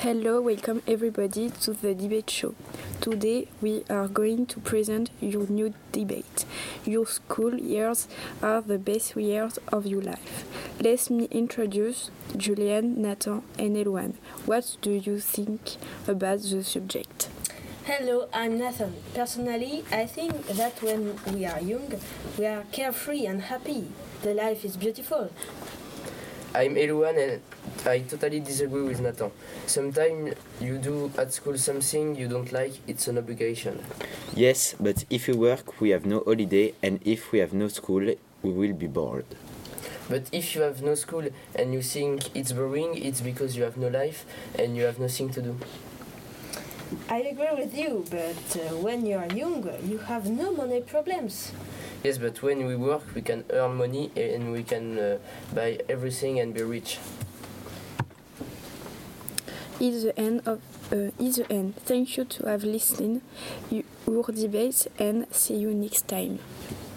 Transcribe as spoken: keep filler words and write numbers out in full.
Hello, welcome everybody to the debate show. Today we are going to present your new debate. Your school years are the best years of your life. Let me introduce Julian, Nathan and Elouane. What do you think about the subject? Hello, I'm Nathan. Personally, I think that when we are young, we are carefree and happy. The life is beautiful. I'm Elouane and I totally disagree with Nathan. Sometimes you do at school something you don't like, it's an obligation. Yes, but if we work, we have no holiday, and if we have no school, we will be bored. But if you have no school and you think it's boring, it's because you have no life and you have nothing to do. I agree with you, but uh, when you are young, you have no money problems. Yes, but when we work, we can earn money and we can uh, buy everything and be rich. Is the end of uh, is the end. Thank you to have listened your debate and see you next time.